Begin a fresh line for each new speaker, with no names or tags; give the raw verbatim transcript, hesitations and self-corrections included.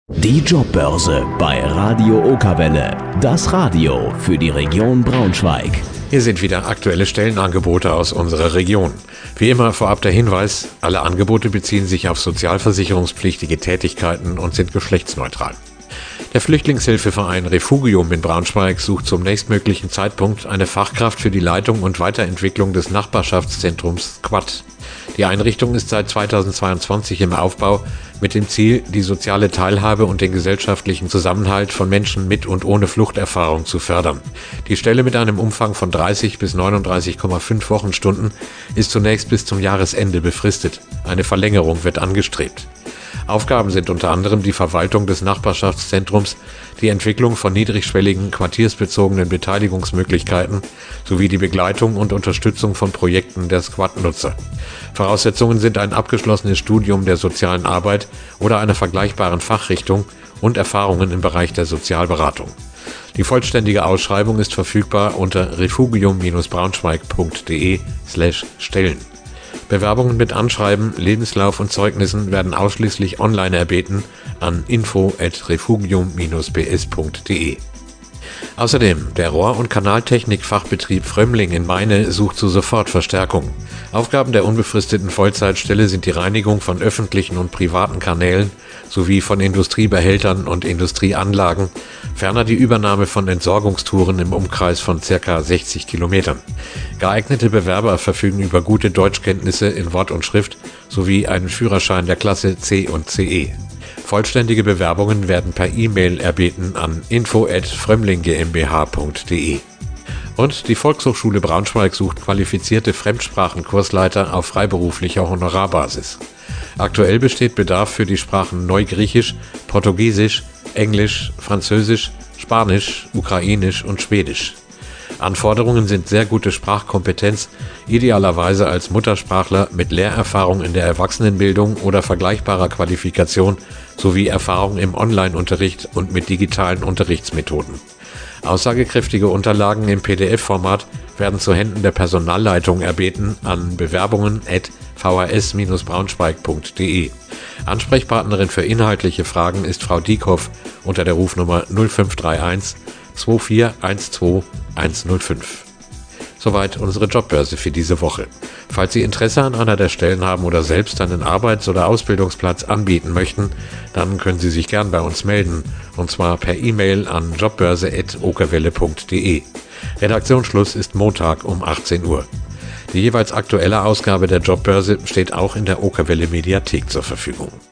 Die Jobbörse bei Radio Okerwelle. Das Radio für die Region Braunschweig.
Hier sind wieder aktuelle Stellenangebote aus unserer Region. Wie immer vorab der Hinweis, alle Angebote beziehen sich auf sozialversicherungspflichtige Tätigkeiten und sind geschlechtsneutral. Der Flüchtlingshilfeverein Refugium in Braunschweig sucht zum nächstmöglichen Zeitpunkt eine Fachkraft für die Leitung und Weiterentwicklung des Nachbarschaftszentrums Quad. Die Einrichtung ist seit zweitausendzweiundzwanzig im Aufbau mit dem Ziel, die soziale Teilhabe und den gesellschaftlichen Zusammenhalt von Menschen mit und ohne Fluchterfahrung zu fördern. Die Stelle mit einem Umfang von dreißig bis neununddreißig Komma fünf Wochenstunden ist zunächst bis zum Jahresende befristet. Eine Verlängerung wird angestrebt. Aufgaben sind unter anderem die Verwaltung des Nachbarschaftszentrums, die Entwicklung von niedrigschwelligen, quartiersbezogenen Beteiligungsmöglichkeiten sowie die Begleitung und Unterstützung von Projekten der Squad-Nutzer. Voraussetzungen sind ein abgeschlossenes Studium der sozialen Arbeit oder einer vergleichbaren Fachrichtung und Erfahrungen im Bereich der Sozialberatung. Die vollständige Ausschreibung ist verfügbar unter refugium-braunschweig.de slash Stellen. Bewerbungen mit Anschreiben, Lebenslauf und Zeugnissen werden ausschließlich online erbeten an info at refugium dash b s punkt de. Außerdem, der Rohr- und Kanaltechnik-Fachbetrieb Frömmling in Meine sucht zu Sofortverstärkung. Aufgaben der unbefristeten Vollzeitstelle sind die Reinigung von öffentlichen und privaten Kanälen sowie von Industriebehältern und Industrieanlagen, ferner die Übernahme von Entsorgungstouren im Umkreis von ca. sechzig Kilometern. Geeignete Bewerber verfügen über gute Deutschkenntnisse in Wort und Schrift sowie einen Führerschein der Klasse C und C E. Vollständige Bewerbungen werden per E-Mail erbeten an info at frömmling g m b h punkt de. Und die Volkshochschule Braunschweig sucht qualifizierte Fremdsprachenkursleiter auf freiberuflicher Honorarbasis. Aktuell besteht Bedarf für die Sprachen Neugriechisch, Portugiesisch, Englisch, Französisch, Spanisch, Ukrainisch und Schwedisch. Anforderungen sind sehr gute Sprachkompetenz, idealerweise als Muttersprachler mit Lehrerfahrung in der Erwachsenenbildung oder vergleichbarer Qualifikation sowie Erfahrung im Online-Unterricht und mit digitalen Unterrichtsmethoden. Aussagekräftige Unterlagen im P D F-Format werden zu Händen der Personalleitung erbeten an bewerbungen at v h s dash braunschweig punkt de. Ansprechpartnerin für inhaltliche Fragen ist Frau Diekhoff unter der Rufnummer null fünf drei eins zwei vier eins zwei eins null fünf. Soweit unsere Jobbörse für diese Woche. Falls Sie Interesse an einer der Stellen haben oder selbst einen Arbeits- oder Ausbildungsplatz anbieten möchten, dann können Sie sich gern bei uns melden, und zwar per E-Mail an jobbörse at okerwelle punkt de. Redaktionsschluss ist Montag um achtzehn Uhr. Die jeweils aktuelle Ausgabe der Jobbörse steht auch in der Okerwelle Mediathek zur Verfügung.